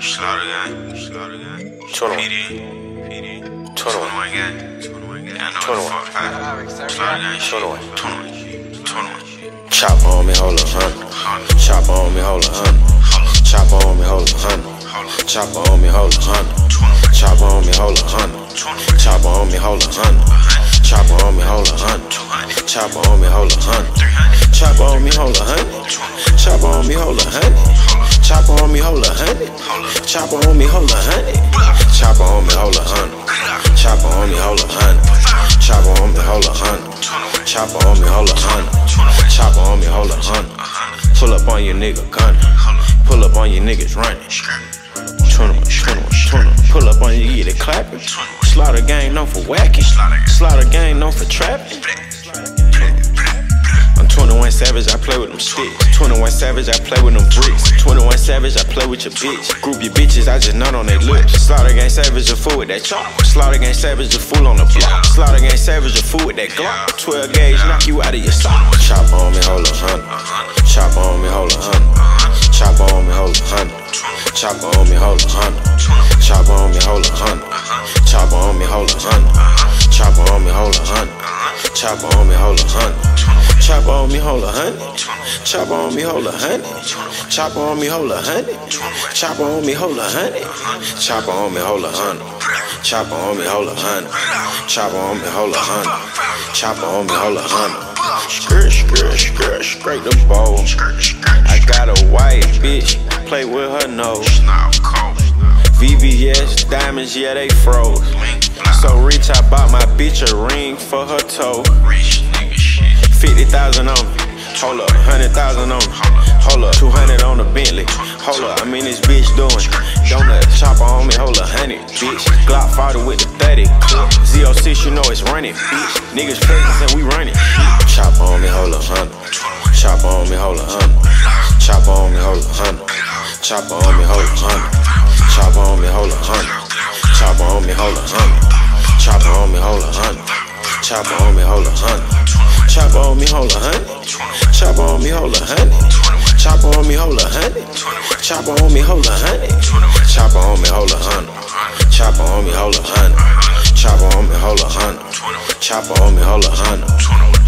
Slaughter gang, slaughter gang. 21. PD, 21. 21 gang, 21 gang. I know 21. the fuck. Slaughter gang, 21. 21. 21. Chop on me, hold a hundred. Chop on me, hold a hundred. Chop on me, hold a hundred. Chop on me, hold a hundred. Chop on me, hold a hundred. Chop on me, hold a hundred. Chop on me, hold a hundred. Chop on me, hold a hundred. Chop on me, hold a hundred. Chop on me, hold a hundred. Chop on me, hold a hundred. Chop on me, hold a hundred. Chop on me, hold a hundred. Chop on me, hold a hundred. Chop on me, hold a hundred. Chop on me, hold a hundred. Chop on me, hold a hundred. Pull up on your nigga gunning. Pull up on your niggas running. 21, 21, 21. Pull up on you, get it clapping. Slaughter gang known for whacking. Slaughter gang known for trapping. I'm 21 Savage, I play with them sticks. 21 Savage, I play with them bricks. 21 Savage, I play with your bitch. Group your bitches, I just nut on they lips. Slaughter gang Savage, a fool with that chop. Slaughter gang Savage, a fool on the block. Slaughter gang Savage, a fool with that Glock. 12 gauge, knock you out of your sock. Chop on me, hold a hundred. Chop on me, hold a hundred. Chop on me, hold a hundred. Chop on me, hold a hundred. Chop on me, hold a hundred. Chop on me, hold a hundred. Chop on me, hold a hundred. Chop on me, hold a hundred. Chop on me, hold a hundred. Chop on me, hold a hundred. Chop on me, hold a hundred. Chop on me, hold a hundred. Chop on me, hold a hundred. Chop on me, hold a hundred. Chop on me, hold a hundred. Chop on me, hold a hundred. Skirt, skirt, skirt, scrape the bowl. I got a white bitch, play with her nose. VVS diamonds, yeah, they froze. So rich, I bought my bitch a ring for her toe. 50,000 on me, hold up, 100,000 on me, hold up, 200 on the Bentley, hold up, this bitch doing, donut, chopper on me, hold up, 100, bitch, Glock 40 with the 30, Z06, you know it's running, bitch, niggas presents and we running, chopper on me, hold up, 100, chopper on me, hold up, 100, chopper on me, hold up, 100, chopper on me, hold up, 100, chopper on me, hold up, 100, chopper on me, hold up, 100, chopper on me, hold up, 100, chopper on me, hold up, 100. Chop on me, hold a hundred. Chop on me, hold a hundred. Chop on me, hold a hundred. Chop on me, hold a hundred. Chop on me, hold a hundred. Chop on me, hold a hundred. Chop on me, hold a hundred. Chop on me, hold a hundred.